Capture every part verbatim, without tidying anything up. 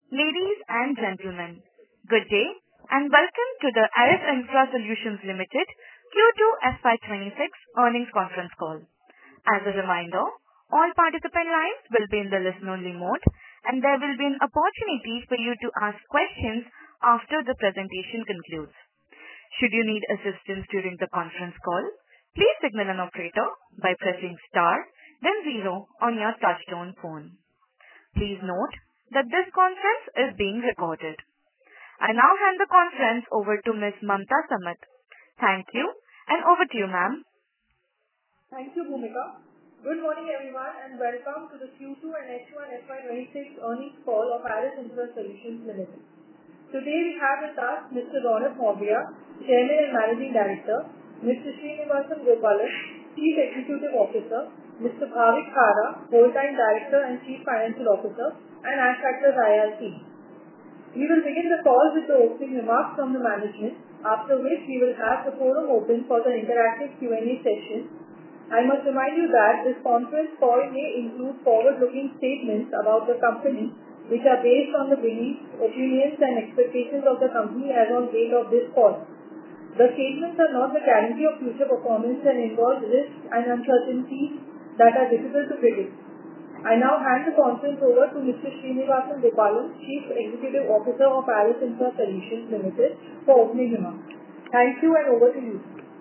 Ladies and gentlemen, good day and welcome to the Eris Infra Solutions Limited Q two F Y twenty-six earnings conference call. As a reminder, all participant lines will be in the listen-only mode, and there will be an opportunity for you to ask questions after the presentation concludes. Should you need assistance during the conference call, please signal an operator by pressing star, then zero on your touchtone phone. Please note that this conference is being recorded. I now hand the conference over to Miz Mamta Samat. Thank you, and over to you, ma'am. Thank you, Bhumika. Good morning, everyone, and welcome to the Q two and H one F Y twenty-six earnings call of Eris Infra Solutions Limited. Today we have with us Mister Ronak Maurya, Chairman and Managing Director, Mister Srinivasan Gopalan, Chief Executive Officer, Mister Bhavik Khara, Whole-time Director and Chief Financial Officer, and Adfactors I R team. We will begin the call with the opening remarks from the management, after which we will have the forum open for the interactive Q and A session. I must remind you that this conference call may include forward-looking statements about the company, which are based on the beliefs, opinions, and expectations of the company as on date of this call. The statements are not the guarantee of future performance and involve risks and uncertainties that are difficult to predict. I now hand the conference over to Mister Srinivasan Gopalan, Chief Executive Officer of Eris Infra Solutions Limited, for opening remarks. Thank you, and over to you.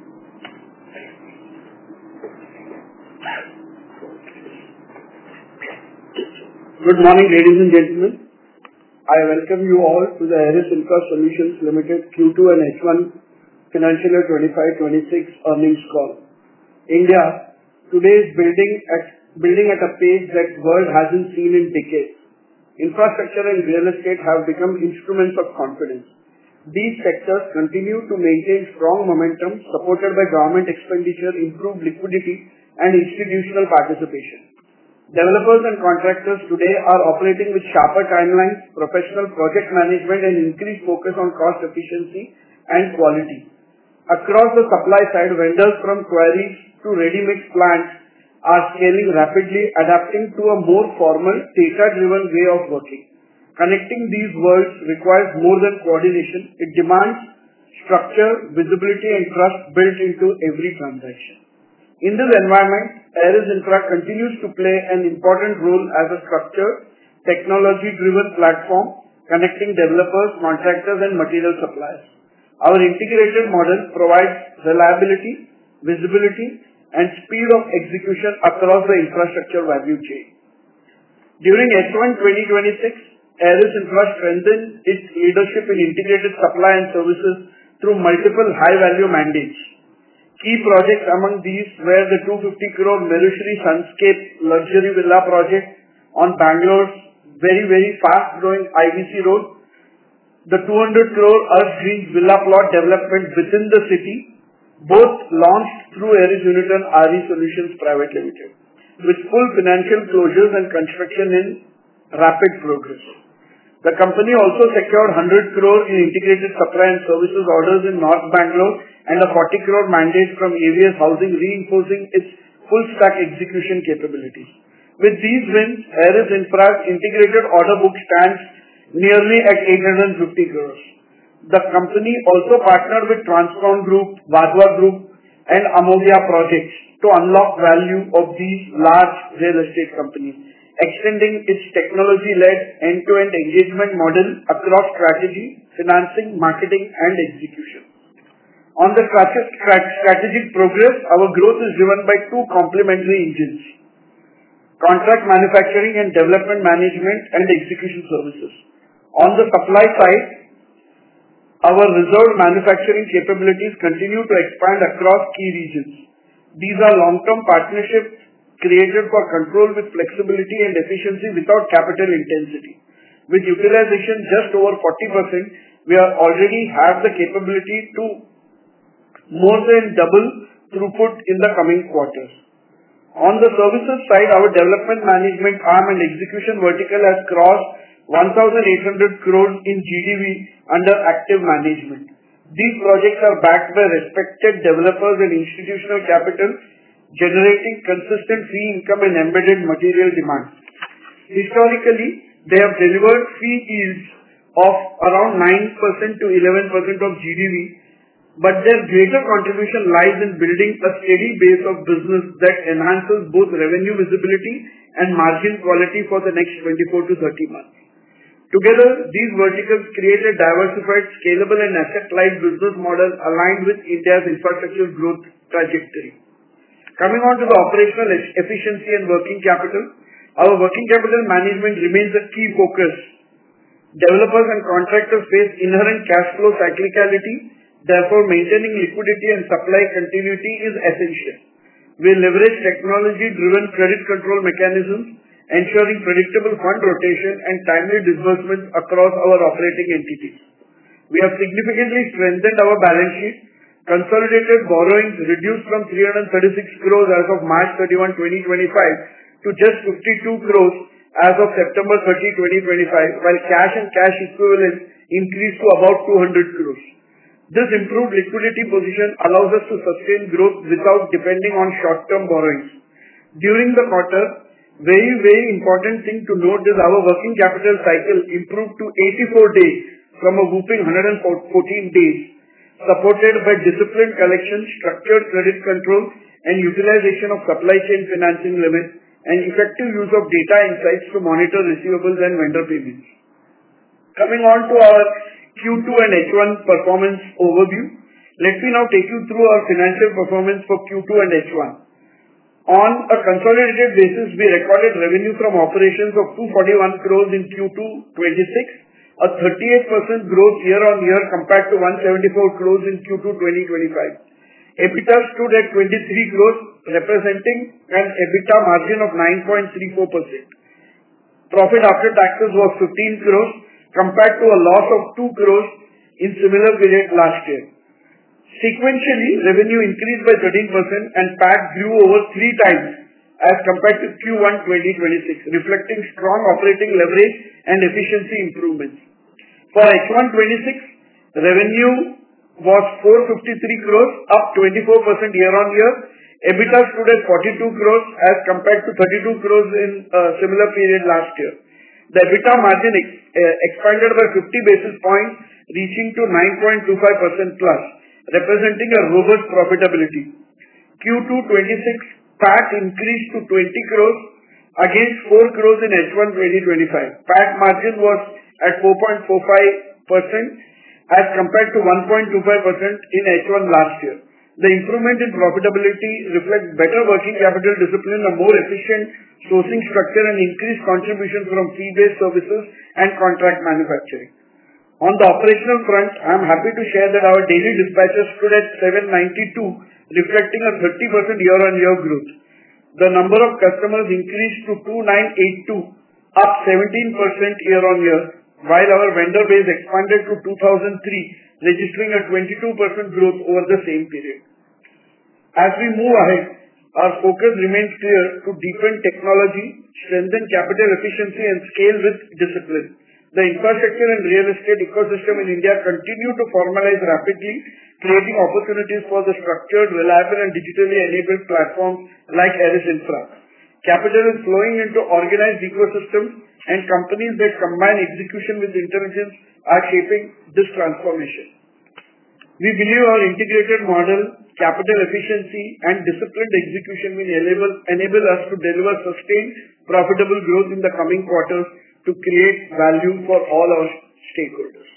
Good morning, ladies and gentlemen. I welcome you all to the Eris Infra Solutions Limited Q two and H one Financial Year twenty-five twenty-six earnings call. India today is building at building at a pace that the world hasn't seen in decades. Infrastructure and real estate have become instruments of confidence. These sectors continue to maintain strong momentum supported by government expenditure, improved liquidity, and institutional participation. Developers and contractors today are operating with sharper timelines, professional project management, and increased focus on cost efficiency and quality. Across the supply side, vendors from quarries to ready-mix plants are scaling rapidly, adapting to a more formal, data-driven way of working. Connecting these worlds requires more than coordination. It demands structure, visibility, and trust built into every transaction. In this environment, Eris Infra continues to play an important role as a structured, technology-driven platform connecting developers, contractors, and material suppliers. Our integrated model provides reliability, visibility, and speed of execution across the infrastructure value chain. During H one twenty twenty-six, Eris Infra strengthened its leadership in integrated supply and services through multiple high-value mandates. Key projects among these were the two hundred fifty crore Melushri Sunscape luxury villa project on Bangalore's very, very fast-growing I V C road, the two hundred crore Earth Green villa plot development within the city, both launched through Eris Uniton R E Solutions Private Limited, with full financial closures and construction in rapid progress. The company also secured one hundred crore in integrated supply and services orders in North Bangalore and a forty crore mandate from A V S Housing, reinforcing its full-stack execution capabilities. With these wins, Eris Infra's integrated order book stands nearly at eight hundred fifty crores. The company also partnered with Transcon Group, Vadhva Group, and Amogya Projects to unlock value of these large real estate companies, extending its technology-led end-to-end engagement model across strategy, financing, marketing, and execution. On the strategic progress, our growth is driven by two complementary engines: contract manufacturing and development management and execution services. On the supply side, our reserved manufacturing capabilities continue to expand across key regions. These are long-term partnerships created for control with flexibility and efficiency without capital intensity. With utilization just over forty percent, we are already have the capability to more than double throughput in the coming quarters. On the services side, our development management arm and execution vertical has crossed one thousand eight hundred crores in G D V under active management. These projects are backed by respected developers and institutional capital, generating consistent fee income and embedded material demand. Historically, They have delivered fee yields of around nine percent to eleven percent of G D P, but their greater contribution lies in building a steady base of business that enhances both revenue visibility and margin quality for the next twenty-four to thirty months. Together, these verticals create a diversified, scalable, and asset-light business model aligned with India's infrastructure growth trajectory. Coming on to the operational efficiency and working capital, our working capital management remains a key focus. Developers and contractors face inherent cash flow cyclicality, therefore maintaining liquidity and supply continuity is essential. We leverage technology-driven credit control mechanisms, ensuring predictable fund rotation and timely disbursements across our operating entities. We have significantly strengthened our balance sheet. Consolidated borrowings reduced from three hundred thirty-six crores as of March thirty-first, twenty twenty-five to just fifty-two crores as of September thirtieth, twenty twenty-five, while cash and cash equivalents increased to about two hundred crores. This improved liquidity position allows us to sustain growth without depending on short-term borrowings. During the quarter, very, very important thing to note is our working capital cycle improved to eighty-four days from a whopping one hundred fourteen days, supported by disciplined collection, structured credit control, and utilization of supply chain financing limits, and effective use of data insights to monitor receivables and vendor payments. Coming on to our Q two and H one performance overview, let me now take you through our financial performance for Q two and H one. On a consolidated basis, we recorded revenue from operations of two hundred forty-one crores in Q two twenty-six, a thirty-eight percent growth year-on-year compared to one hundred seventy-four crores in Q two twenty twenty-five. EBITDA stood at twenty-three crores, representing an EBITDA margin of nine point three four percent. Profit after taxes was fifteen crores compared to a loss of two crores in similar period last year. Sequentially, revenue increased by thirteen percent and P A T grew over three times as compared to Q one twenty twenty-six, reflecting strong operating leverage and efficiency improvements. For H one twenty-six, revenue was four hundred fifty-three crores, up twenty-four percent year-on-year. EBITDA stood at forty-two crores as compared to thirty-two crores in a similar period last year. The EBITDA margin ex uh, expanded by fifty basis points, reaching to nine point two five percent plus, representing a robust profitability. Q two twenty-six P A T increased to twenty crores against four crores in H one twenty twenty-five. P A T margin was at four point four five percent as compared to one point two five percent in H one last year. The improvement in profitability reflects better working capital discipline, a more efficient sourcing structure, and increased contribution from fee-based services and contract manufacturing. On the operational front, I am happy to share that our daily dispatches stood at seven ninety-two, reflecting a thirty percent year-on-year growth. The number of customers increased to two thousand nine hundred eighty-two, up seventeen percent year-on-year, while our vendor base expanded to two thousand three, registering a twenty-two percent growth over the same period. As we move ahead, our focus remains clear to deepen technology, strengthen capital efficiency, and scale with discipline. The infrastructure and real estate ecosystem in India continue to formalize rapidly, creating opportunities for the structured, reliable, and digitally enabled platforms like Eris Infra. Capital is flowing into organized ecosystems, and companies that combine execution with intelligence are shaping this transformation. We believe our integrated model, capital efficiency, and disciplined execution will enable, enable us to deliver sustained, profitable growth in the coming quarters to create value for all our stakeholders.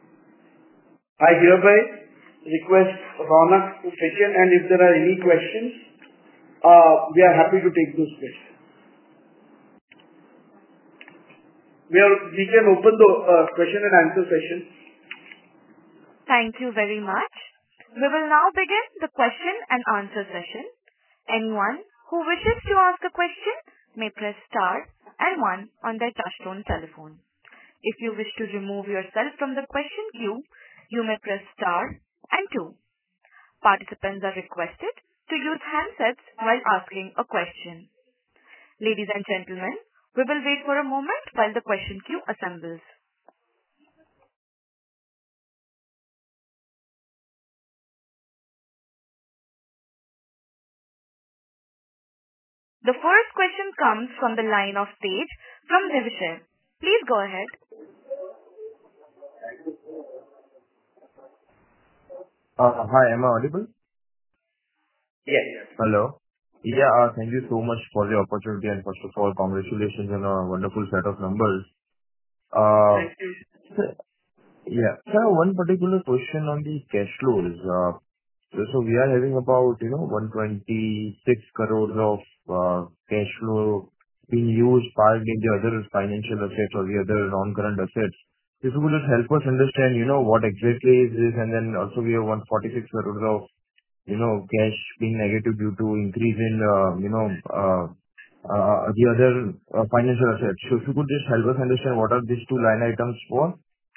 I hereby request Ronak to pitch in, and if there are any questions, uh, we are happy to take those questions. We, are, we can open the uh, question and answer session. Thank you very much. We will now begin the question and answer session. Anyone who wishes to ask a question may press star and one on their touchtone telephone. If you wish to remove yourself from the question queue, you may press star and two. Participants are requested to use handsets while asking a question. Ladies and gentlemen, we will wait for a moment while the question queue assembles. The first question comes from the line of Tej from Niveshaay. Please go ahead. Uh, hi, am I audible? Yes. Hello. Yeah, uh, thank you so much for the opportunity, and first of all, congratulations on a wonderful set of numbers. Uh, Thank you. sir- Yeah. Sir, one particular question on the cash flows. Uh, So so we are having about, you know, one hundred twenty-six crores of uh, cash flow being used part in the other financial assets or the other non-current assets. If you could just help us understand, you know, what exactly is this, and then also we have one hundred forty-six crores of, you know, cash being negative due to increase in, uh, you know, uh, uh, the other uh, financial assets. So if you could just help us understand what are these two line items for?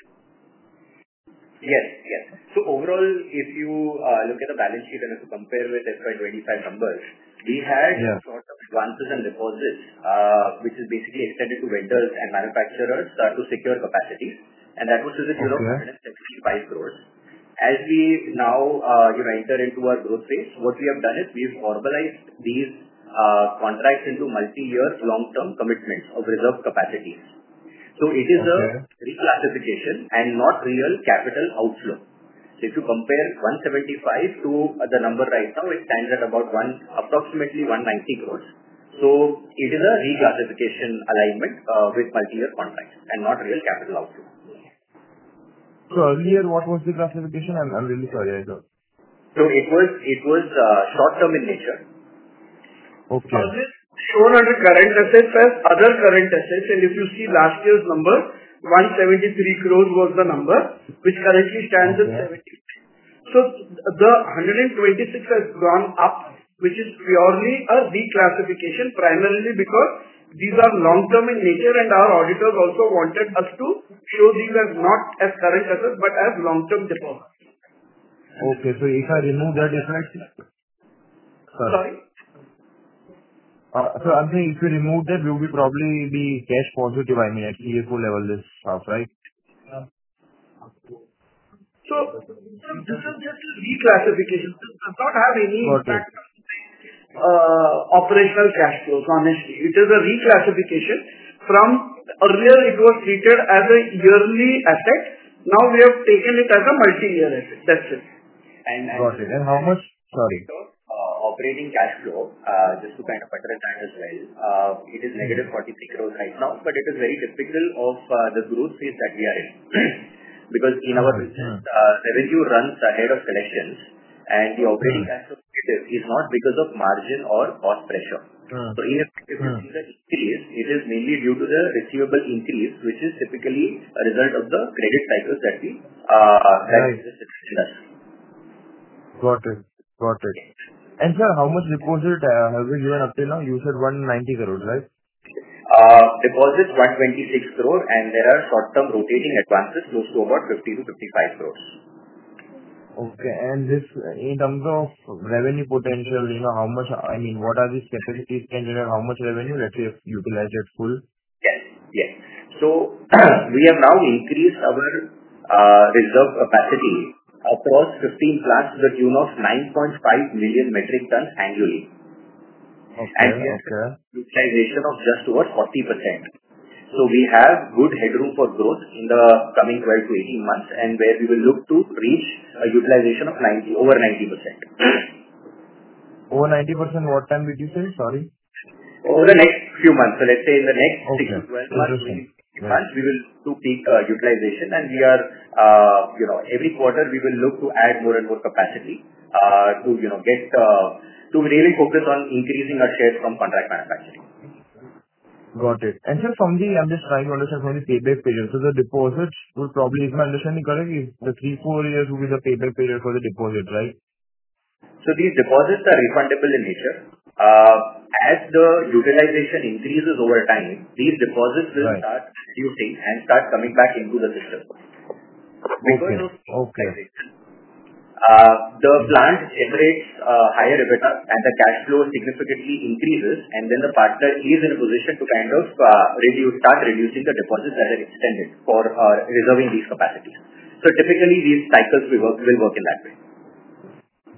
Yes, yes. So overall, if you uh, look at the balance sheet and if you compare with F Y twenty-five numbers, we had Yeah. sort of advances and deposits, uh, which is basically extended to vendors and manufacturers uh, to secure capacities, and that was to the tune of Okay. one hundred seventy-five crores. As we now, uh, you know, enter into our growth phase, what we have done is we've formalized these uh, contracts into multi-year long-term commitments of reserve capacities. So it is a Okay. reclassification and not real capital outflow. So if you compare one hundred seventy-five to uh, the number right now, it stands at about one, approximately one hundred ninety crores. So it is a reclassification alignment uh, with multi-year contracts and not real capital outflow. So earlier, what was the classification? I'm I'm really sorry, I don't. So it was it was uh, short-term in nature. Okay. Earlier shown under current assets as other current assets, and if you see last year's number, one hundred seventy-three crores was the number, which currently stands at Okay. seventy. So the one hundred twenty-six has gone up, which is purely a reclassification, primarily because these are long-term in nature, and our auditors also wanted us to show these as not as current assets, but as long-term deposits. Okay. So if I remove that effect, sir, Sorry? uh, so I'm saying if you remove that, we will be probably be cash positive, I mean, at C F O level this half, right? So this is just a reclassification. This does not have any Got it. impact on uh, operational cash flows, honestly. It is a reclassification from earlier it was treated as a yearly asset. Now we have taken it as a multi-year asset. That's it. And, and Got it. And how much? Sorry. uh, operating cash flow, uh, just to kind of address that as well, uh, it is negative forty-three crores right now, but it is very typical of uh, the growth phase that we are in. Because in our business, uh, revenue runs ahead of collections, and the operating Hmm. cash flow negative is not because of margin or cost pressure. Hmm. So in effect, if you Hmm. see the increase, it is mainly due to the receivable increase, which is typically a result of the credit cycles that we uh, that Right. business is in us. Got it. Got it. And sir, how much deposit uh, have we given up till now? You said one hundred ninety crores, right? Uh, Deposits one hundred twenty-six crore, and there are short-term rotating advances close to about fifty to fifty-five crores. Okay. And this, uh, in terms of revenue potential, you know, how much, I mean, what are these capacities can generate, how much revenue, let's say, if utilized at full? Yes. Yes. So we have now increased our uh, reserve capacity across fifteen plants to the tune of nine point five million metric tons annually. And Okay. we have Okay. utilization of just over forty percent. So we have good headroom for growth in the coming twelve to eighteen months, and where we will look to reach a utilization of ninety over ninety percent. Over ninety percent, what time did you say? Sorry. Over the next few months, so let's say in the next six Okay. to twelve months, Interesting. we Right. months, we will do peak uh, utilization, and we are, uh, you know, every quarter we will look to add more and more capacity uh, to, you know, get uh, to really focus on increasing our share from contract manufacturing. Got it. And sir, from the, I'm just trying to understand from the payback period. So the deposits will probably, is my understanding correct, is the three, four years will be the payback period for the deposit, right? So these deposits are refundable in nature. Uh, As the utilization increases over time, these deposits will Right. start reducing and start coming back into the system. Because Okay. of Okay. utilization, uh, the plant generates uh, higher EBITDA and the cash flow significantly increases, and then the partner is in a position to kind of uh, reduce, start reducing the deposits that are extended for uh, reserving these capacities. So typically these cycles will work, will work in that way.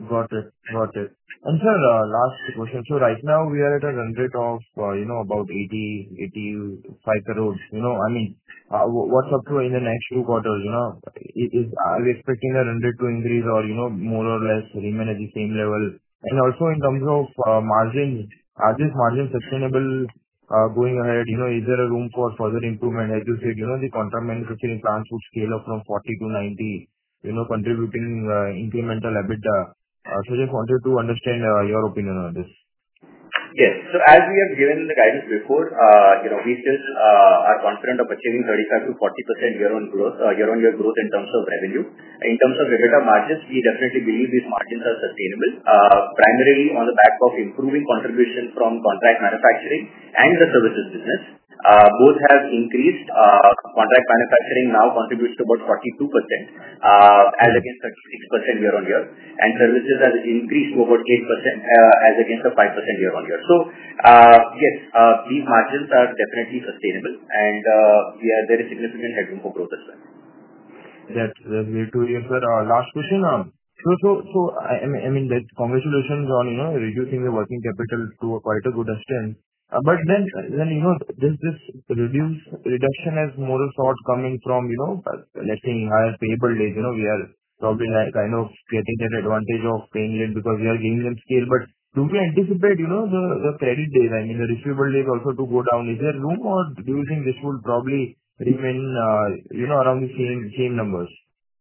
Got it. Got it. And sir, uh, last question. So right now we are at a run rate of, uh, you know, about eighty, eighty-five crores. You know, I mean, uh, wh- what's up to in the next two quarters, you know? I- Is, are we expecting a run rate to increase or, you know, more or less remain at the same level? And also in terms of uh, margins, are these margins sustainable uh, going ahead? You know, is there a room for further improvement? As you said, you know, the contract manufacturing plants would scale up from forty to ninety, you know, contributing uh, incremental EBITDA. Uh, So just wanted to understand uh, your opinion on this. Yes. So as we have given the guidance before, uh, you know, we still uh, are confident of achieving thirty-five to forty percent year-on growth, uh, year-on-year growth in terms of revenue. In terms of EBITDA margins, we definitely believe these margins are sustainable, uh, primarily on the back of improving contribution from contract manufacturing and the services business. Uh, both have increased. Uh, contract manufacturing now contributes to about forty-two percent, uh, as against thirty-six percent year-on-year, and services has increased to about eight percent, uh, as against the five percent year-on-year. So, uh, yes, uh, these margins are definitely sustainable, and uh, yeah, there is significant headroom for growth as well. That's that's great to hear, sir. Uh, Last question. um, So, so, so I I mean, I mean that congratulations on, you know, reducing the working capital to a quite a good extent. Uh, But then, then you know, this this reduce reduction has more a sort coming from, you know, uh, let's say higher payable days. You know, we are probably like kind of getting that advantage of paying late because we are giving them scale. But do we anticipate, you know, the the credit days, I mean, the receivable days also to go down? Is there room, or do you think this will probably remain, uh, you know, around the same same numbers?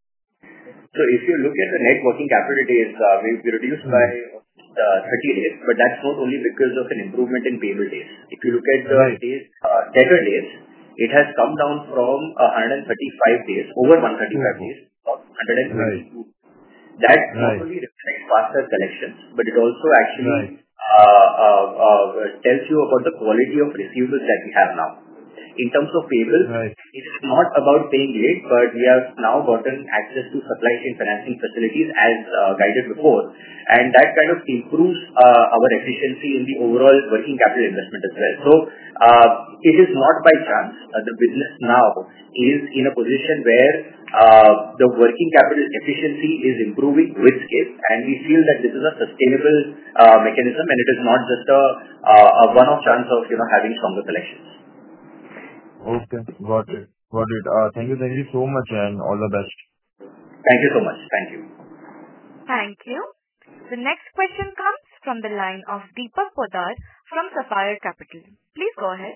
So if you look at the net working capital days, uh, we've reduced by uh, thirty days, but that's not only because of an improvement in payable days. If you look at the Right. days, uh, debtor days, it has come down from uh, one hundred thirty-five days, over one hundred thirty-five Mhm. days, to one hundred Right. twenty-two. That not Right. only reflects faster collections, but it also actually Right. uh, uh, uh, tells you about the quality of receivables that we have now. In terms of payables, Right. it is not about paying late, but we have now gotten access to supply chain financing facilities as uh, guided before, and that kind of improves uh, our efficiency in the overall working capital investment as well. So, uh, it is not by chance. Uh, The business now is in a position where uh, the working capital efficiency is improving with scale, and we feel that this is a sustainable uh, mechanism, and it is not just a uh, a one-off chance of, you know, having stronger collections. Okay. Got it. Got it. Uh, Thank you. Thank you so much, and all the best. Thank you so much. Thank you. Thank you. The next question comes from the line of Deepak Poddar from Sapphire Capital. Please go ahead.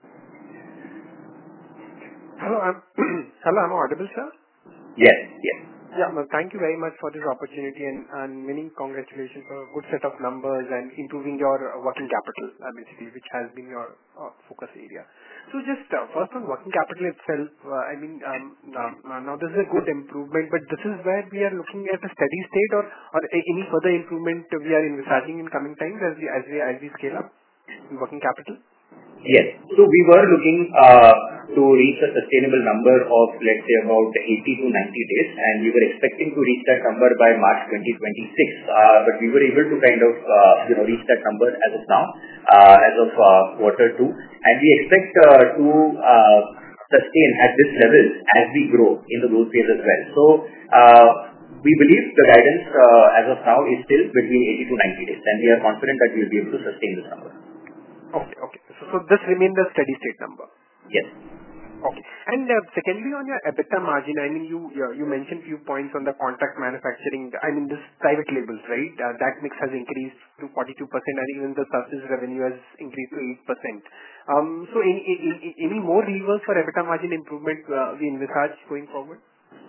Hello, I'm hello, I'm audible, sir? Yes, yes. Yeah, well, thank you very much for this opportunity and, and many congratulations for a good set of numbers and improving your uh, working capital, uh, basically, which has been your uh, focus area. So just uh, first on working capital itself, uh, I mean, um, now, now this is a good improvement, but this is where we are looking at a steady state, or, or a, any further improvement we are envisaging in coming times as we, as we, as we scale up in working capital? Yes. So we were looking uh, to reach a sustainable number of, let's say, about eighty to ninety days, and we were expecting to reach that number by March twenty twenty-six. Uh, but we were able to kind of, uh, you know, reach that number as of now, uh, as of uh, quarter two, and we expect uh, to uh, sustain at this level as we grow in the growth phase as well. So uh, we believe the guidance uh, as of now is still between eighty to ninety days, and we are confident that we will be able to sustain this number. Okay, okay. So, so this remains the steady state number? Yes. Okay. And uh, secondly, on your EBITDA margin, I mean, you you you mentioned few points on the contract manufacturing. I mean, this private labels, right? Uh, That mix has increased to forty-two percent, and even the services revenue has increased to eight percent. Um, So any any any more levers for EBITDA margin improvement uh, we envisage going forward?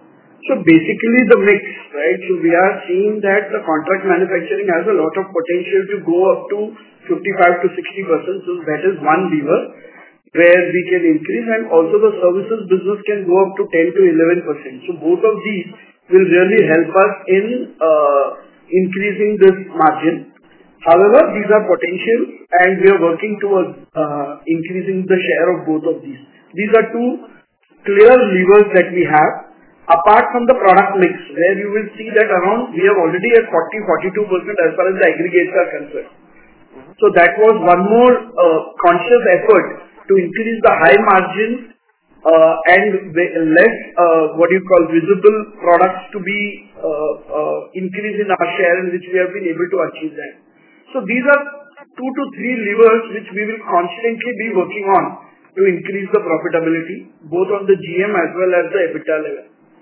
So basically the mix, right? So we are seeing that the contract manufacturing has a lot of potential to go up to fifty-five to sixty percent. So that is one lever where we can increase, and also the services business can go up to ten to eleven percent. So both of these will really help us in uh, increasing this margin. However, these are potential, and we are working towards uh, increasing the share of both of these. These are two clear levers that we have. Apart from the product mix, where you will see that around we are already at forty to forty-two percent as far as the aggregates are concerned. So that was one more uh, conscious effort to increase the high margin uh, and less uh, what you call visible products to be uh, uh, increase in our share, in which we have been able to achieve that. So these are two to three levers which we will constantly be working on to increase the profitability, both on the G M as well as the EBITDA level.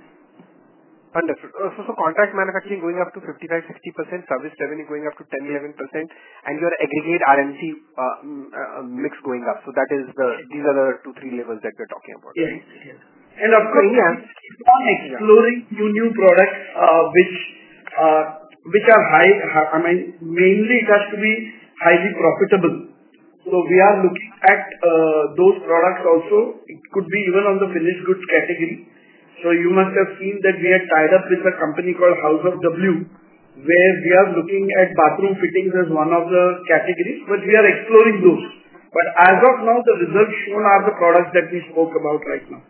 Understood. Uh, so, so contract manufacturing going up to fifty-five to sixty percent, service revenue going up to ten to eleven percent, and your aggregate R M C uh, uh, mix going up. So that is the, these are the two, three levels that we're talking about. Yes. Yes. And of course, so, yeah. we keep on exploring yeah. new, new products, uh, which, uh, which are high, I mean, mainly it has to be highly profitable. So we are looking at uh, those products also. It could be even on the finished goods category. So you must have seen that we had tied up with a company called House of W, where we are looking at bathroom fittings as one of the categories, but we are exploring those. But as of now, the results shown are the products that we spoke about right now.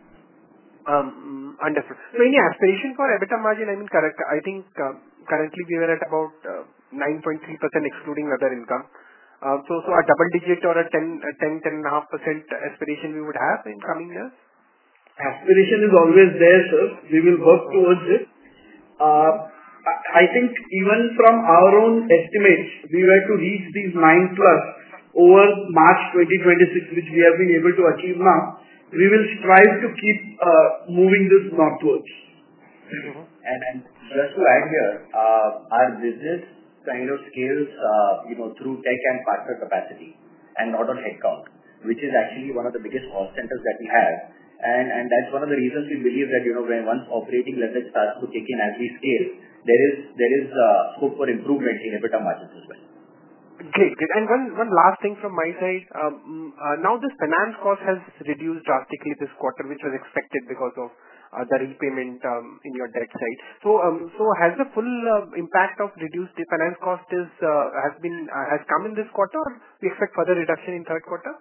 Um, understood. So any aspiration for EBITDA margin? I mean, correct. I think uh, currently we were at about uh, nine point three percent excluding other income. Uh, so, so a double digit or a ten, a ten, ten and a half percent aspiration we would have in coming years? Aspiration is always there, sir. We will work towards it. Uh, I think even from our own estimates, we were to reach these nine plus over March twenty twenty-six, which we have been able to achieve now. We will strive to keep uh, moving this northwards. Mm-hmm. And, and just to add here, uh, our business kind of scales, uh, you know, through tech and partner capacity and not on headcount, which is actually one of the biggest cost centers that we have. And, and that's one of the reasons we believe that, you know, when once operating leverage starts to kick in as we scale, there is, there is uh, scope for improvement in EBITDA margins as well. Great, great. And one, one last thing from my side. Um, uh, now this finance cost has reduced drastically this quarter, which was expected because of uh, the repayment um, in your debt side. So, um, so has the full uh, impact of reduced finance cost is uh, has been uh, has come in this quarter, or we expect further reduction in third quarter?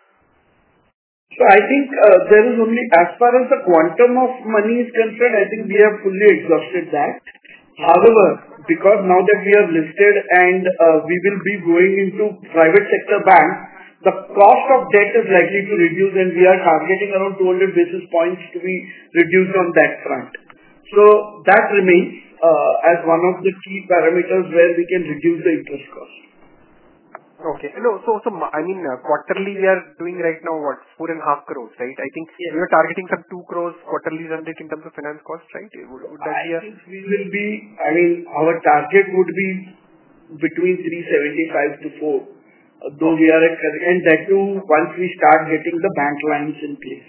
So I think uh, there is only, as far as the quantum of money is concerned, I think we have fully exhausted that. However, because now that we are listed and uh, we will be going into private sector banks, the cost of debt is likely to reduce, and we are targeting around two hundred basis points to be reduced on that front. So that remains uh, as one of the key parameters where we can reduce the interest cost. Okay. No, so, so I mean, uh, quarterly we are doing right now what, four and a half crores, right? I think yes. We are targeting some two crores quarterly run rate in terms of finance cost, right? Would, would that I be a... think we will be, I mean, our target would be between three seventy-five to four, uh, though okay. we are at, and that too once we start getting the bank lines in place.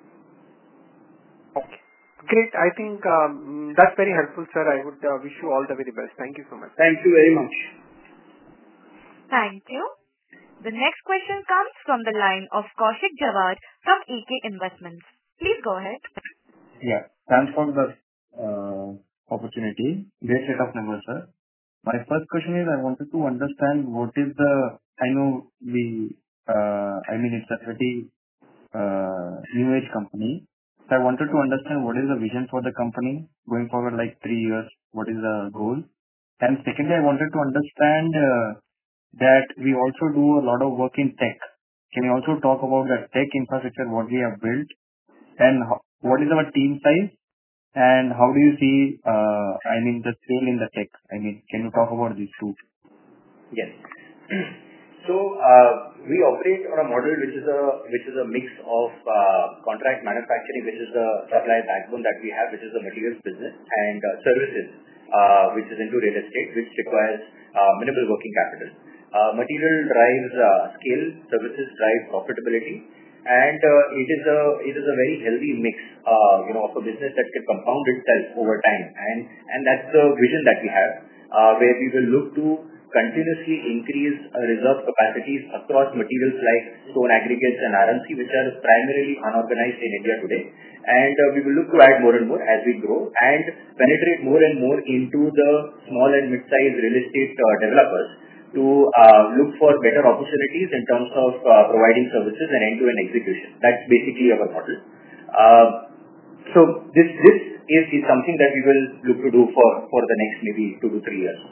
Okay. Great. I think um, that's very helpful, sir. I would uh, wish you all the very best. Thank you so much. Thank you very much. Thank you. The next question comes from the line of Kaushik Jawad from E K Investments. Please go ahead. Yeah. Thanks for the uh, opportunity. Great set of numbers, sir. My first question is I wanted to understand what is the, I know we, uh, I mean it's a pretty uh, new age company. So I wanted to understand what is the vision for the company going forward, like three years, what is the goal? And secondly, I wanted to understand uh, that we also do a lot of work in tech. Can you also talk about the tech infrastructure, what we have built, and how, what is our team size, and how do you see, uh, I mean, the scale in the tech? I mean, can you talk about these two? Yes. So uh, we operate on a model which is a which is a mix of uh, contract manufacturing, which is the supply backbone that we have, which is the materials business, and uh, services, uh, which is into real estate, which requires uh, minimal working capital. Uh, material drives uh, scale, services drive profitability, and uh, it is a it is a very healthy mix, uh, you know, of a business that can compound itself over time, and and that's the vision that we have, uh, where we will look to continuously increase uh, reserve capacities across materials like stone aggregates and R M C, which are primarily unorganized in India today, and uh, we will look to add more and more as we grow and penetrate more and more into the small and mid-sized real estate uh, developers, to uh, look for better opportunities in terms of uh, providing services and end-to-end execution. That's basically our model. Uh, so this this is, is something that we will look to do for, for the next maybe two to three years.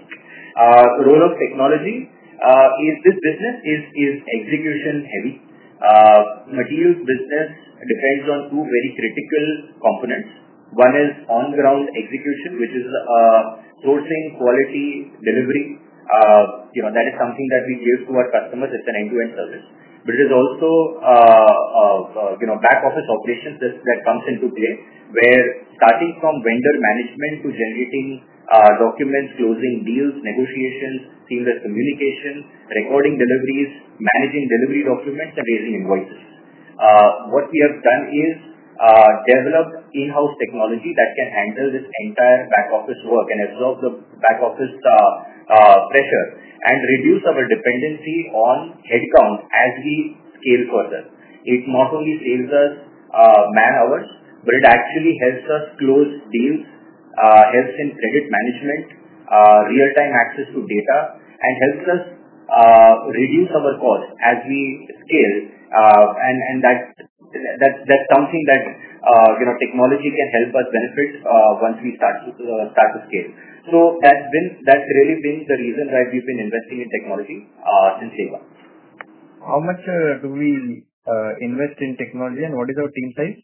Uh, the role of technology uh, is this business is, is execution heavy. Materials business depends on two very critical components. One is on-ground execution, which is uh, sourcing, quality, delivery. Uh, you know, that is something that we give to our customers. It's an end-to-end service. But it is also, uh, uh, uh, you know, back office operations that, that comes into play, where starting from vendor management to generating uh, documents, closing deals, negotiations, seamless communication, recording deliveries, managing delivery documents, and raising invoices. Uh, what we have done is uh, develop in-house technology that can handle this entire back office work and absorb the back office uh, uh, pressure and reduce our dependency on headcount as we scale further. It not only saves us uh, man hours, but it actually helps us close deals, uh, helps in credit management, uh, real-time access to data, and helps us uh, reduce our costs as we scale. Uh, and and that that's that's something that uh, you know technology can help us benefit uh, once we start to uh, start to scale. So that's been that's really been the reason why we've been investing in technology uh, since day one. How much uh, do we uh, invest in technology, and what is our team size?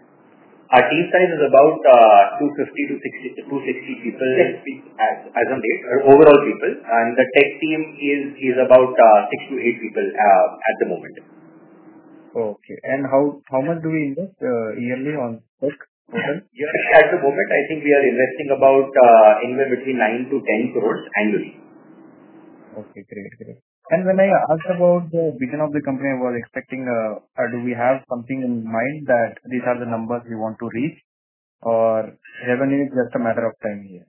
Our team size is about uh, two fifty to two sixty people as, as on date, or overall people, and the tech team is is about uh, six to eight people uh, at the moment. Okay, and how how much do we invest uh, yearly on tech? Total? Yeah, at the moment, I think we are investing about uh, anywhere between nine to ten crores annually. Okay, great, great. And when I asked about the vision of the company, I was expecting, uh, uh, do we have something in mind that these are the numbers we want to reach, or revenue is just a matter of time here?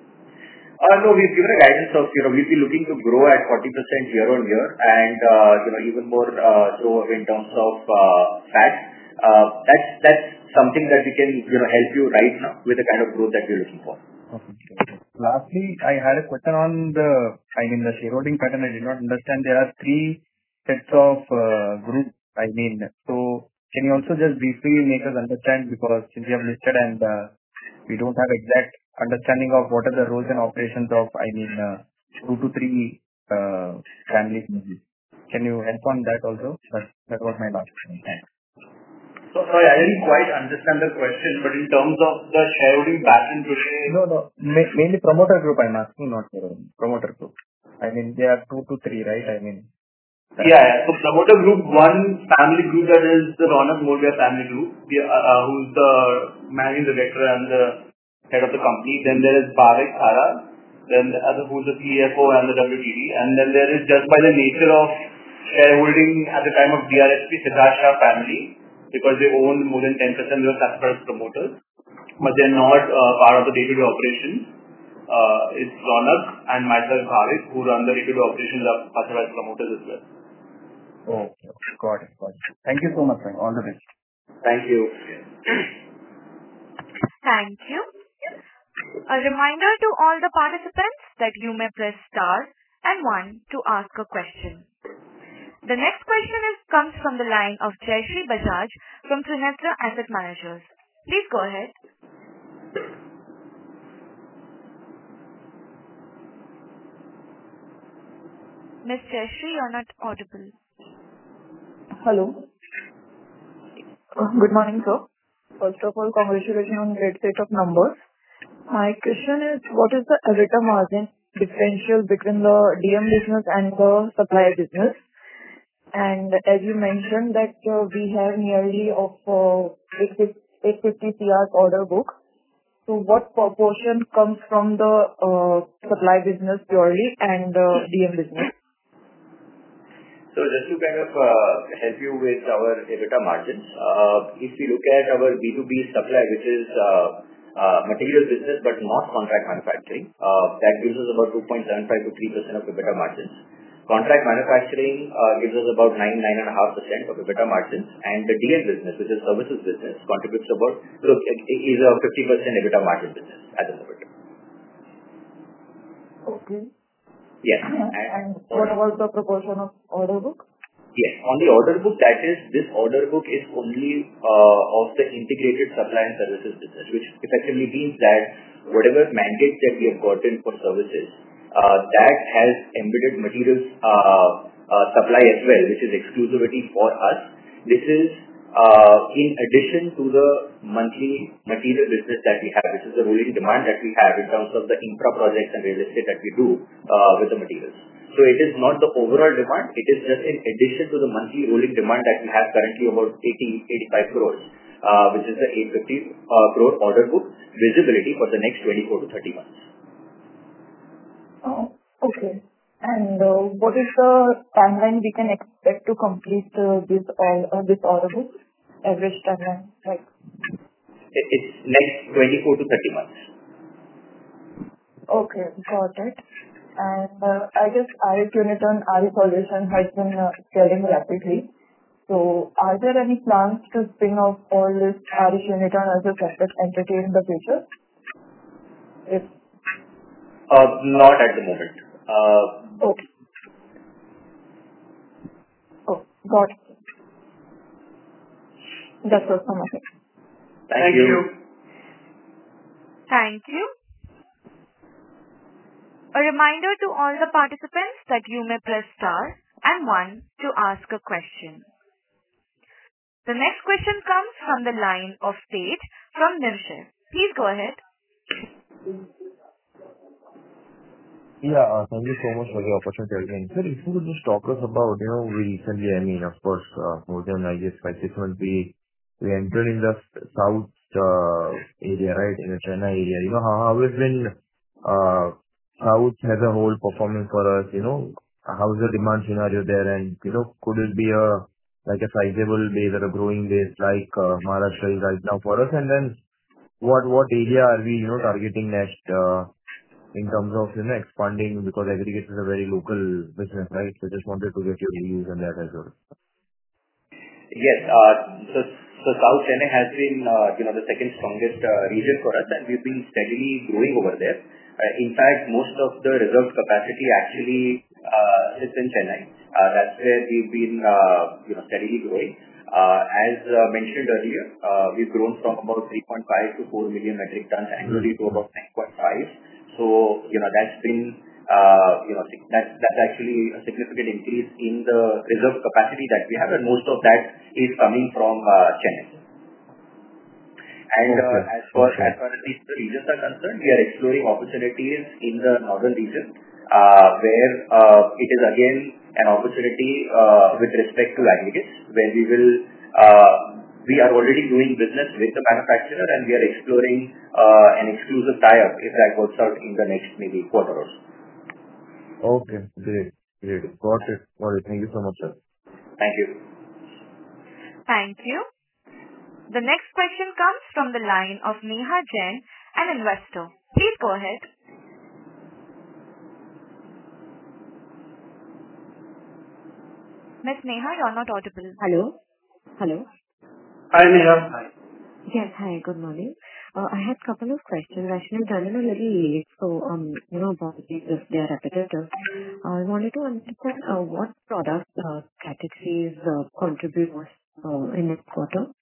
Uh, no, we've given a guidance of, you know, we'll be looking to grow at forty percent year on year and, uh, you know, even more uh, so in terms of uh, fat. Uh, that's, that's something that we can, you know, help you right now with the kind of growth that we're looking for. Okay. Lastly, I had a question on the, I mean, the shareholding pattern. I did not understand. There are three sets of uh, groups, I mean. So, can you also just briefly make us understand, because since you have listed and uh, we don't have exact understanding of what are the roles and operations of, I mean, uh, two to three uh, families. Can you help on that also? That, that was my last question. Thanks. So sorry, I didn't quite understand the question, but in terms of the shareholding pattern today... No, no. Ma- mainly promoter group I'm asking, not shareholding. Promoter group. I mean, they are two to three, right? I mean... Yeah, yeah. So promoter group, one family group, that is the Ronak Modia family group, the, uh, uh, who's the managing director and the head of the company. Then there is Bhavik Thara, then the other who's the C F O and the W T D. And then there is, just by the nature of shareholding at the time of D R S P, Siddharth Shah family, because they own more than ten percent, they were classified as promoters, but they're not uh, part of the day-to-day operations. Uh, it's Ronak and myself, Bhavik, who run the day-to-day operations of classified as promoters as well. Okay, okay. Got it, got it. Thank you so much, man. All the best. Thank you. Thank you. A reminder to all the participants that you may press star and one to ask a question. The next question is comes from the line of Jayshree Bajaj from Trinetra Asset Managers. Please go ahead. Miss Jayshree, you're not audible. Hello. Uh, good morning, sir. First of all, congratulations on great set of numbers. My question is, what is the EBITDA margin differential between the D M business and the supplier business? And as you mentioned that uh, we have nearly of uh, eight hundred fifty crore order book. So what proportion comes from the uh, supply business purely and uh, D M business? So just to kind of uh, help you with our EBITDA margins, uh, if we look at our B two B supply, which is uh, uh, material business but not contract manufacturing, uh, that gives us about two point seven five to three percent of EBITDA margins. Contract manufacturing uh, gives us about nine to nine point five percent of EBITDA margins, and the D M business, which is services business, contributes about, look, it is a fifty percent EBITDA margin business at the moment. Okay. Yes. Yeah. And, and what about the proportion of order book? Yes. On the order book, that is, this order book is only uh, of the integrated supply and services business, which effectively means that whatever mandates that we have gotten for services, uh, that has embedded materials uh, uh, supply as well, which is exclusivity for us. This is uh, in addition to the monthly material business that we have, which is the rolling demand that we have in terms of the infra projects and real estate that we do uh, with the materials. So it is not the overall demand, it is just in addition to the monthly rolling demand that we have currently about eighty, eighty-five crores, uh, which is the eight hundred fifty uh, crore order book visibility for the next twenty-four to thirty months. Oh, okay. And uh, what is the timeline we can expect to complete uh, this all uh, this order book? Average timeline, like? It's next twenty-four to thirty months. Okay, got it. And uh, I guess R S Uniton, R S Solution has been uh, scaling rapidly. So are there any plans to spin off all this R S Uniton as a separate entity in the future? If Uh, not at the moment. Uh, okay. Oh, got it. That's all from my side. Thank, Thank you. you. Thank you. A reminder to all the participants that you may press star and one to ask a question. The next question comes from the line of Tej from Nirshar. Please go ahead. Yeah, uh, thank you so much for the opportunity again. Sir, if you could just talk us about, you know, we recently, I mean, of course, uh, more than, I guess, five, six months, we, we entered in the s- south uh, area, right, in the Chennai area. You know, how, how has been, uh, south as a whole performing for us, you know, how is the demand scenario there, and, you know, could it be a, like a sizable base or a growing base like uh, Maharashtra is right now for us, and then what, what area are we, you know, targeting next, uh, in terms of, you know, expanding, because aggregates is a very local business, right? So just wanted to get your views on that as well. Yes. uh, So so South Chennai has been, uh, you know, the second strongest uh, region for us, and we've been steadily growing over there. Uh, In fact, most of the reserved capacity actually uh, sits in Chennai. Uh, That's where we've been, uh, you know, steadily growing. Uh, As uh, mentioned earlier, uh, we've grown from about three point five to four million metric tons annually to about nine point five. So, you know, that's been, uh, you know, sig- that's that's actually a significant increase in the reserve capacity that we have, and most of that is coming from uh, Chennai. And uh, Okay. as far Okay. as far as these two regions are concerned, we are exploring opportunities in the northern region, uh, where uh, it is again an opportunity uh, with respect to aggregates, where we will uh, we are already doing business with the manufacturer, and we are exploring uh, an exclusive tie-up if that works out in the next maybe quarter or so. Okay, great. Great. Got it. Got it. Thank you so much, sir. Thank you. Thank you. The next question comes from the line of Neha Jain, an investor. Please go ahead. Miss Neha, you're not audible. Hello? Hello? Hi, Neha. Yes, hi, good morning. Uh, I had a couple of questions. Actually, I'm running a little late, so, um, you know, apologies if they are repetitive. I wanted to understand uh, what product uh, categories uh, contribute most uh, in this quarter.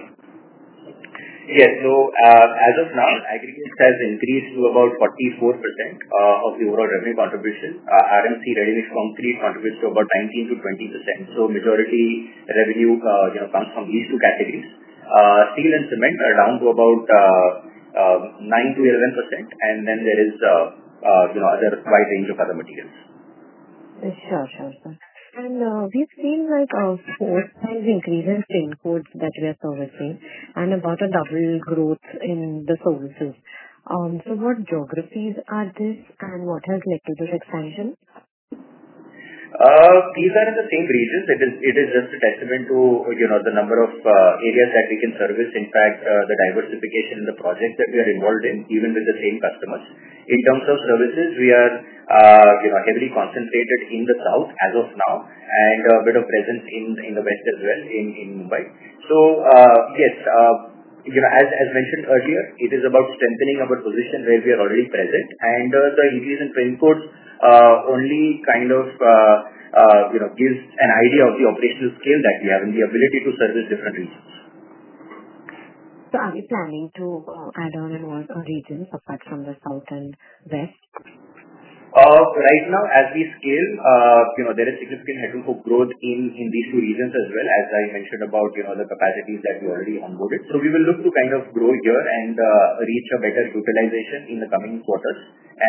Yes. So, uh, as of now, aggregates has increased to about forty-four percent uh, of the overall revenue contribution. Uh, R M C, ready-mix concrete, contributes to about nineteen to twenty percent. So majority revenue, uh, you know, comes from these two categories. Uh, Steel and cement are down to about uh, uh, nine to eleven percent, and then there is, uh, uh, you know, other wide range of other materials. Uh, Sure, sure, sir. And uh, we've seen like a four times increase in pin codes that we are servicing and about a double growth in the services. Um, so what geographies are this and what has led to this expansion? Uh, These are in the same regions. It is it is just a testament to, you know, the number of uh, areas that we can service. In fact, uh, the diversification in the projects that we are involved in, even with the same customers. In terms of services, we are, uh, you know, heavily concentrated in the south as of now, and a bit of presence in in the west as well, in in Mumbai. So, uh, yes, uh, you know, as as mentioned earlier, it is about strengthening our position where we are already present, and uh, the increase in pin codes uh, only kind of uh, uh, you know gives an idea of the operational scale that we have and the ability to service different regions. So are we planning to uh, add on in more uh, regions apart from the south and west? Right now, as we scale, there is significant headroom for growth in these two regions as well, as I mentioned about the capacities that we already onboarded. We will look to kind of grow here and reach a better utilization in the coming quarters.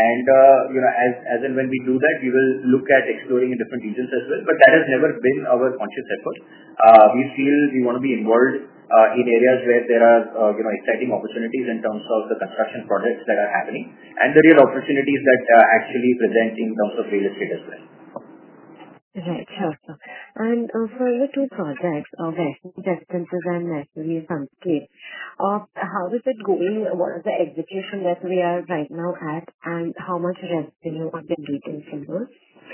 As and when we do that, we will look at exploring in different regions as well. That has never been our conscious effort. We feel we want to be involved in areas where there are exciting opportunities in terms of the construction projects that are happening and the real opportunities that actually present in terms of real estate as well. Right. Sure, sir. And uh, for the two projects, uh, Vaishnavi Residences and Vaishnavi Sunscape, uh, how is it going? What is the execution that we are right now at, and how much revenue are generating from those?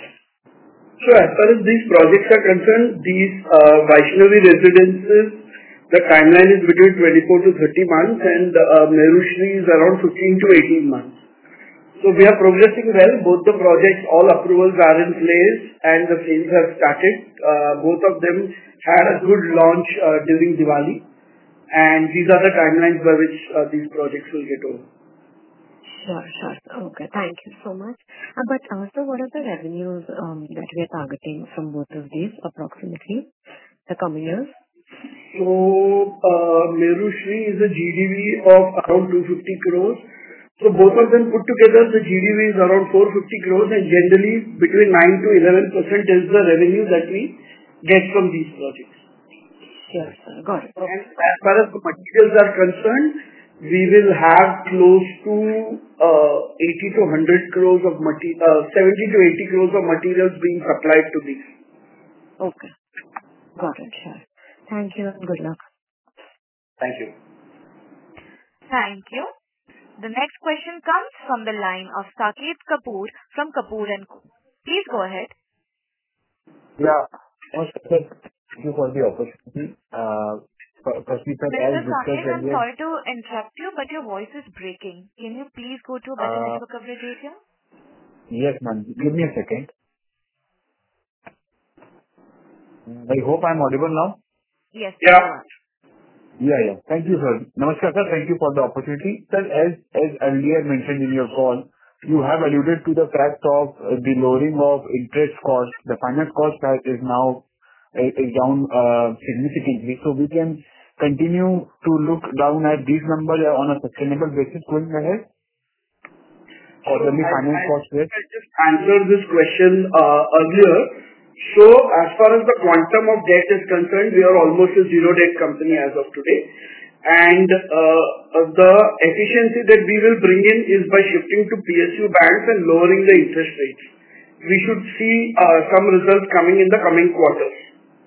So as far as these projects are concerned, these uh, Vaishnavi Residences, the timeline is between twenty-four to thirty months, and uh, Merushri is around fifteen to eighteen months. So we are progressing well. Both the projects, all approvals are in place and the sales have started. Uh, both of them had a good launch uh, during Diwali, and these are the timelines by which uh, these projects will get over. Sure, sure. Okay, thank you so much. Uh, but also, what are the revenues um, that we are targeting from both of these approximately the coming years? So, uh, Merushri is a G D V of around two hundred fifty crores. So both of them put together, the G D V is around four hundred fifty crores, and generally between nine to eleven percent is the revenue that we get from these projects. Sure, sir. Got it. And as far as the materials are concerned, we will have close to uh, eighty to one hundred crores of material, uh, seventy to eighty crores of materials being supplied to these. Okay. Got it. Sure. Thank you and good luck. Thank you. Thank you. The next question comes from the line of Saket Kapoor from Kapoor and Co. Please go ahead. Yeah. Thank you for the opportunity. Uh, firstly, sir, Mister Saket, I'm sorry to interrupt you, but your voice is breaking. Can you please go to a better uh, network coverage area? Yes, ma'am. Give me a second. I hope I'm audible now. Yes. Yeah. Yeah, yeah. Thank you, sir. Namaskar, sir. Thank you for the opportunity. Sir, as as earlier mentioned in your call, you have alluded to the fact of uh, the lowering of interest cost. The finance cost is now uh, is down uh, significantly. So we can continue to look down at these numbers on a sustainable basis going ahead? Quarterly so finance I, cost rate? I just answered this question uh, earlier. So as far as the quantum of debt is concerned, we are almost a zero debt company as of today. And uh, the efficiency that we will bring in is by shifting to P S U banks and lowering the interest rates. We should see uh, some results coming in the coming quarters.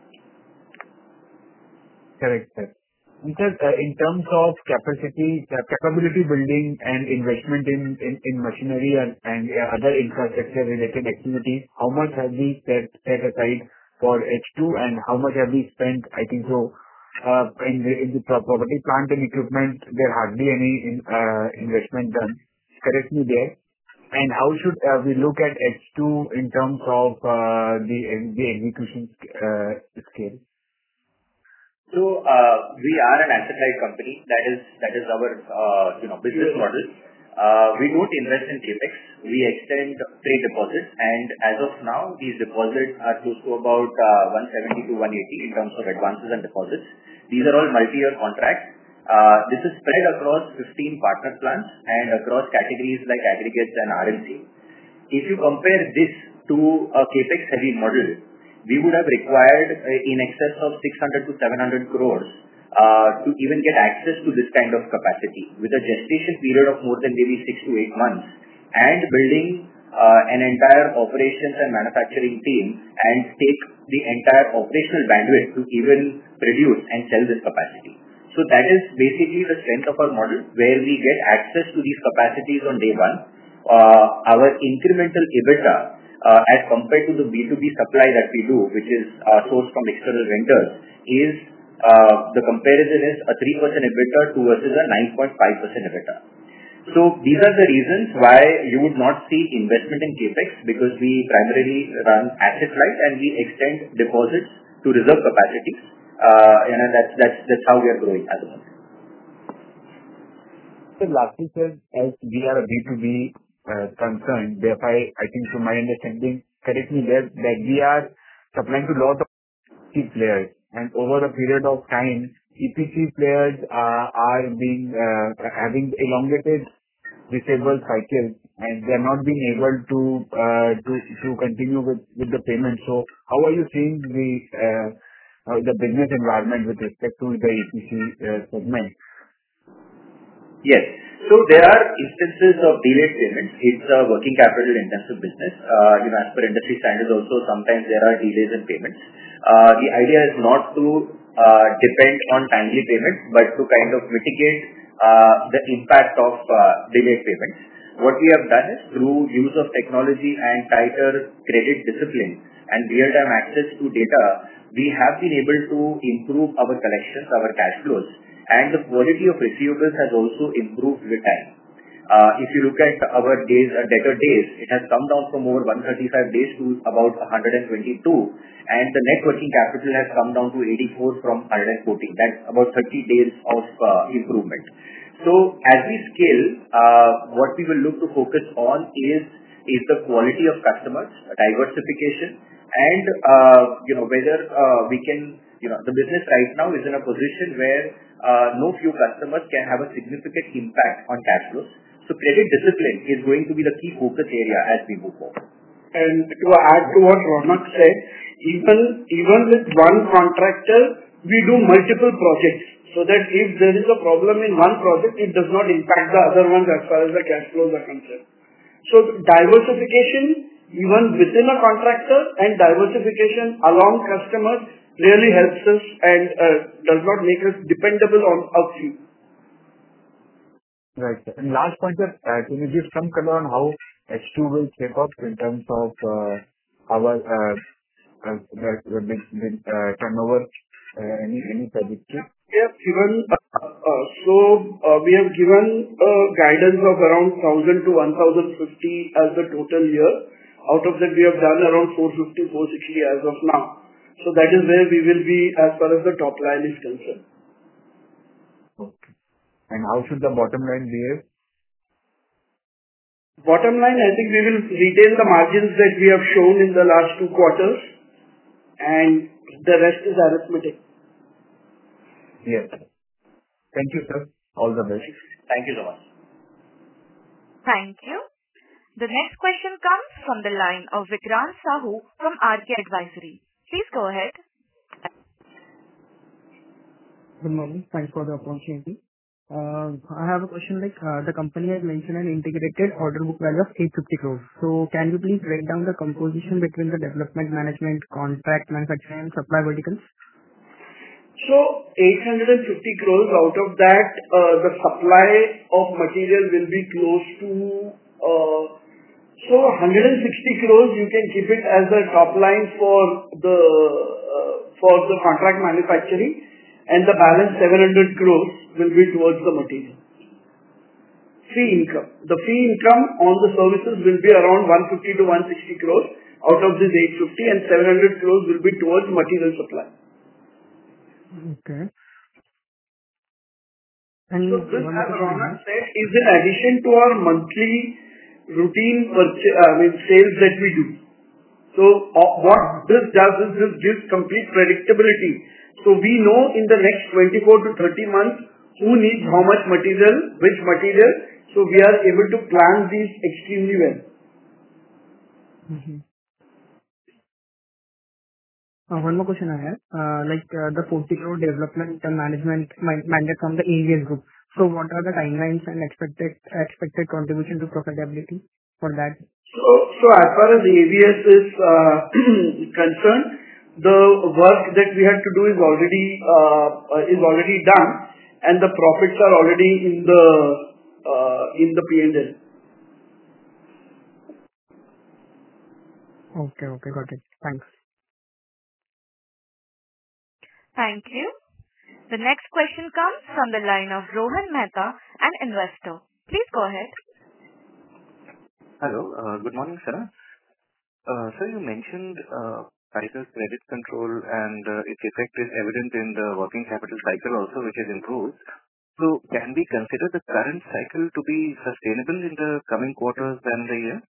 Correct, sir. And sir, uh, in terms of capacity, uh, capability building and investment in, in, in machinery and, and uh, other infrastructure related activities, how much have we set, set aside for H two and how much have we spent? I think so, uh, in the, in the property, plant and equipment, there hardly any in, uh, investment done. Correct me there. And how should uh, we look at H two in terms of uh, the, the execution uh, scale? So, uh, we are an asset-light company. That is that is our uh, you know business model. Uh, we don't invest in capex. We extend trade deposits, and as of now, these deposits are close to about uh, one seventy to one eighty in terms of advances and deposits. These are all multi-year contracts. Uh, this is spread across fifteen partner plants and across categories like aggregates and R M C. If you compare this to a capex-heavy model, we would have required uh, in excess of six hundred to seven hundred crores uh, to even get access to this kind of capacity, with a gestation period of more than maybe six to eight months, and building uh, an entire operations and manufacturing team and take the entire operational bandwidth to even produce and sell this capacity. So that is basically the strength of our model, where we get access to these capacities on day one. Uh, our incremental EBITDA Uh, as compared to the B two B supply that we do, which is uh, sourced from external vendors, is uh, the comparison is a three percent EBITDA to versus a nine point five percent EBITDA. So these are the reasons why you would not see investment in capex, because we primarily run asset light and we extend deposits to reserve capacities, uh, and that's that's that's how we are growing at the moment. So lastly, sir, as we are a B two B concerned, therefore, I think from my understanding, correct me there, that we are supplying to lot of E P C players, and over a period of time, E P C players uh, are being uh, having elongated receivable cycles, and they are not being able to uh, to to continue with with the payment. So, how are you seeing the uh, uh, the business environment with respect to the E P C uh, segment? Yes. So there are instances of delayed payments. It's a working capital intensive business. Uh, you know, as per industry standards also, sometimes there are delays in payments. Uh, the idea is not to uh, depend on timely payments, but to kind of mitigate uh, the impact of uh, delayed payments. What we have done is through use of technology and tighter credit discipline and real-time access to data, we have been able to improve our collections, our cash flows, and the quality of receivables has also improved with time. Uh, if you look at our days, uh, debtor days, it has come down from over one hundred thirty-five days to about one hundred twenty-two, and the net working capital has come down to eighty-four from one hundred fourteen. That's about thirty days of uh, improvement. So as we scale, uh, what we will look to focus on is is the quality of customers, diversification, and uh, you know whether uh, we can, you know, the business right now is in a position where uh, no few customers can have a significant impact on cash flows. So credit discipline is going to be the key focus area as we move forward. And to add to what Ronak said, even even with one contractor, we do multiple projects, so that if there is a problem in one project, it does not impact the other ones as far as the cash flows are concerned. So diversification, even within a contractor, and diversification along customers really helps us and uh, does not make us dependable on a few. Right. And last point, sir, uh, can you give some color on how H two will shape up in terms of uh, our uh, uh, the, the, the uh, turnover, uh, any any trajectory? We have given, uh, uh, so uh, we have given a guidance of around one thousand to one thousand fifty as the total year. Out of that, we have done around four fifty, four sixty as of now. So that is where we will be as far as the top line is concerned. Okay. And how should the bottom line behave? Bottom line, I think we will retain the margins that we have shown in the last two quarters, and the rest is arithmetic. Yes. Thank you, sir. All the best. Thank you so much. Thank you. The next question comes from the line of Vikrant Sahu from R K Advisory. Please go ahead. Good morning. Thanks for the opportunity. Uh, I have a question like, uh, the company has mentioned an integrated order book value of eight hundred fifty crores. So can you please break down the composition between the development management, contract manufacturing, and supply verticals? So eight hundred fifty crores, out of that, uh, the supply of material will be close to, uh, so one hundred sixty crores, you can keep it as a top line for the, uh, for the contract manufacturing, and the balance seven hundred crores will be towards the material. Fee income. The fee income on the services will be around one hundred fifty to one hundred sixty crores out of this eight hundred fifty, and seven hundred crores will be towards material supply. Okay. And So this, one as more Ronak question. said, is in addition to our monthly routine purchase, I mean, sales that we do. So uh, what this does is this gives complete predictability. So we know in the next twenty-four to thirty months who needs how much material, which material. So we are able to plan these extremely well. Mm-hmm. Uh, one more question I have. Uh, like uh, the forty crore development and management man- mandate from the A V S group. So what are the timelines and expected expected contribution to profitability for that? So, so as far as the A V S is uh, concerned, the work that we had to do is already uh, uh, is already done, and the profits are already in the uh, in the P and L. Okay, okay, got it. Thanks. Thank you. The next question comes from the line of Rohan Mehta, an investor. Please go ahead. Hello. Uh, good morning, sir. Uh, sir, you mentioned uh, tighter credit control and uh, its effect is evident in the working capital cycle also, which has improved. So can we consider the current cycle to be sustainable in the coming quarters and the year?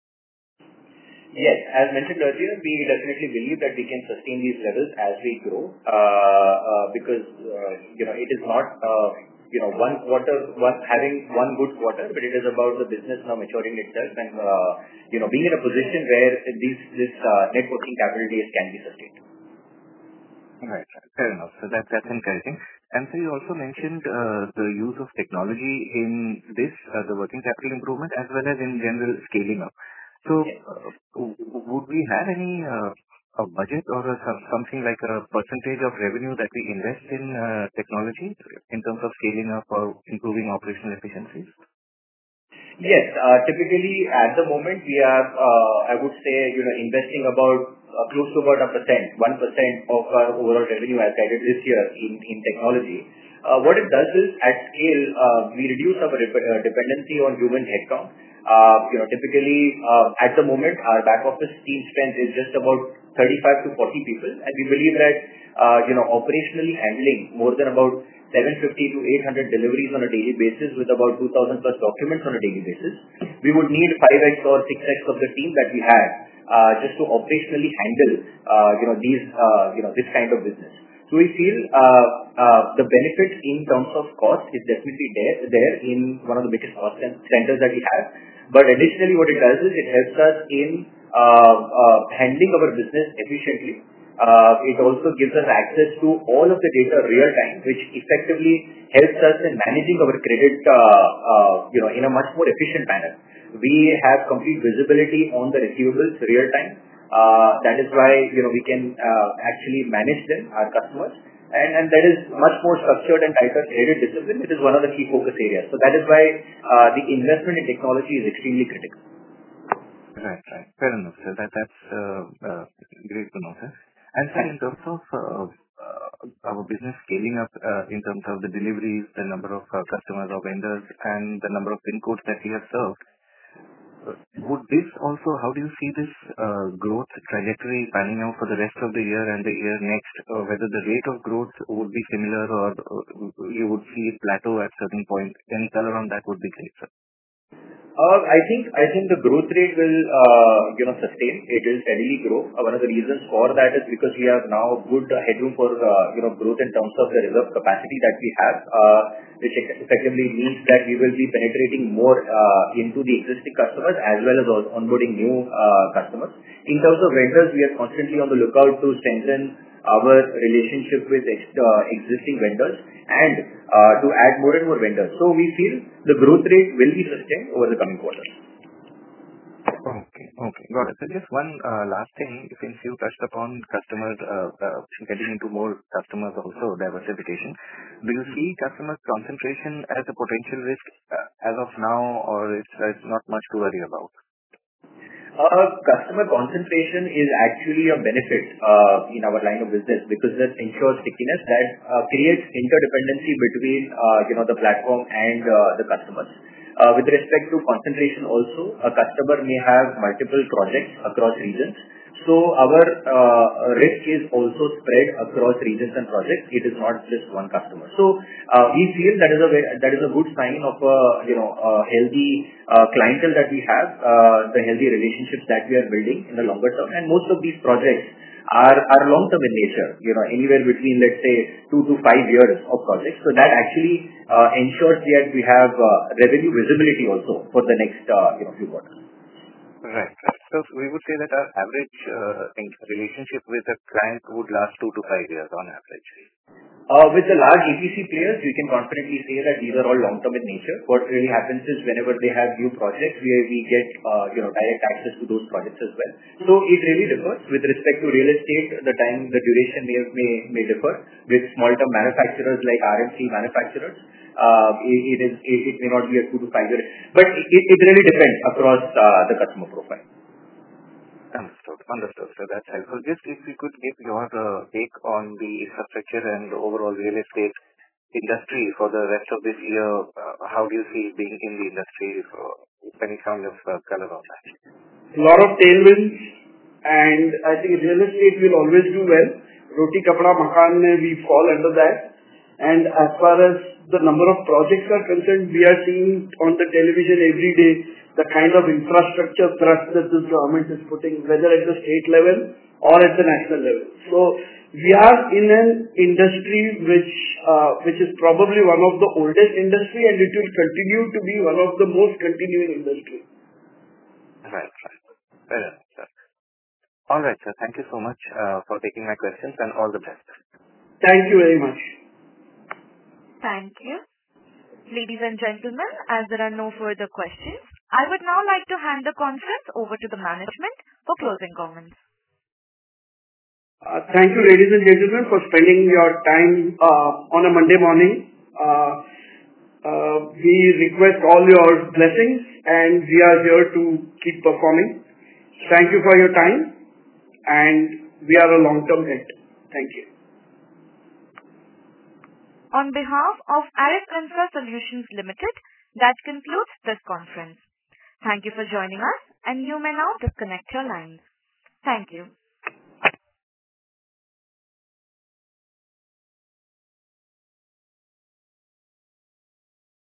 Yes. As mentioned earlier, we definitely believe that we can sustain these levels as we grow, uh, uh, because uh, you know it is not uh, you know one quarter, one having one good quarter, but it is about the business now maturing itself and uh, you know being in a position where these this uh, net working capital days can be sustained. Right. Right. Fair enough. So that that's encouraging. And so you also mentioned uh, the use of technology in this, uh, the working capital improvement, as well as in general scaling up. So, uh, w- would we have any uh, a budget or a, some- something like a percentage of revenue that we invest in uh, technology in terms of scaling up or improving operational efficiencies? Yes. uh, Typically, at the moment, we are, uh, I would say, you know, investing about uh, close to about a percent, one percent of our overall revenue as guided this year in in technology. Uh, What it does is, at scale, uh, we reduce our dep- uh, dependency on human headcount. Uh, You know, typically, uh, at the moment, our back office team strength is just about thirty-five to forty people, and we believe that, uh, you know, operationally handling more than about seven fifty to eight hundred deliveries on a daily basis with about two thousand plus documents on a daily basis, we would need five x or six x of the team that we have uh, just to operationally handle uh, you know these uh, you know this kind of business. So we feel uh, uh, the benefit in terms of cost is definitely there there in one of the biggest cost cen- centers that we have. But additionally, what it does is it helps us in uh, uh, handling our business efficiently. Uh, It also gives us access to all of the data real time, which effectively helps us in managing our credit, uh, uh, you know, in a much more efficient manner. We have complete visibility on the receivables real time. Uh, That is why, you know, we can uh, actually manage them, our customers, and and that is much more structured and tighter credit discipline, which is one of the key focus areas. So that is why uh, the investment in technology is extremely critical. Right. Right. Fair enough, sir. That That's uh, uh, great to know, sir. And sir, in terms of uh, uh, our business scaling up, uh, in terms of the deliveries, the number of uh, customers or vendors, and the number of PIN codes that we have served, uh, would this also, how do you see this uh, growth trajectory panning out for the rest of the year and the year next? Uh, Whether the rate of growth would be similar or uh, you would see it plateau at certain point? Any color on that would be great, sir. Uh, I think I think the growth rate will, uh, you know, sustain. It will steadily grow. Uh, One of the reasons for that is because we have now good uh, headroom for, uh, you know, growth in terms of the reserve capacity that we have, uh, which eff- effectively means that we will be penetrating more uh, into the existing customers as well as on- onboarding new uh, customers. In terms of vendors, we are constantly on the lookout to strengthen our relationship with ex- uh, existing vendors and uh, to add more and more vendors. So we feel the growth rate will be sustained over the coming quarters. Okay. Okay. Got it. So just one uh, last thing, since you touched upon customers uh, uh, getting into more customers also, diversification, do you see customer concentration as a potential risk uh, as of now, or it's it's not much to worry about? Uh, Customer concentration is actually a benefit uh, in our line of business because that ensures stickiness, that uh, creates interdependency between uh, you know the platform and uh, the customers. Uh, With respect to concentration also, a customer may have multiple projects across regions. So our uh, risk is also spread across regions and projects. It is not just one customer. So uh, we feel that is a ve- that is a good sign of a you know a healthy uh, clientele that we have, uh, the healthy relationships that we are building in the longer term. And most of these projects are are long term in nature. You know, anywhere between, let's say, two to five years of projects. So that actually uh, ensures that we have uh, revenue visibility also for the next uh, you know few quarters. Right. Right. So we would say that our average uh, in- relationship with a client would last two to five years on average. Uh With the large E P C players, we can confidently say that these are all long-term in nature. What really happens is whenever they have new projects, we we get uh, you know direct access to those projects as well. So it really differs. With respect to real estate, the time, the duration may may may differ. With small-term manufacturers like R M C manufacturers, uh, it it is it it may not be a two to five years, but it it really depends across uh, the customer profile. Understood. Understood. So that's helpful. Just if you could give your uh, take on the infrastructure and overall real estate industry for the rest of this year, uh, how do you see being in the industry? So any kind of uh, color on that? A lot of tailwinds, and I think real estate will always do well. Roti kapda makan mein we fall under that, As far as the number of projects are concerned, we are seeing on the television every day the kind of infrastructure thrust that this government is putting, whether at the state level or at the national level. We are in an industry which uh, which is probably one of the oldest industry, and it will continue to be one of the most continuing industry. Right. Right. Fair enough, sir. All right, sir. Thank you so much uh, for taking my questions, and all the best. Thank you very much. Thank you. Ladies and gentlemen, as there are no further questions, I would now like to hand the conference over to the management for closing comments. Uh, thank you, ladies and gentlemen, for spending your time uh, on a Monday morning. Uh, uh, we request all your blessings, and we are here to keep performing. Thank you for your time, and we are a long-term bet. Thank you. On behalf of Aris Infra Solutions Limited, that concludes this conference. Thank you for joining us, and you may now disconnect your lines. Thank you.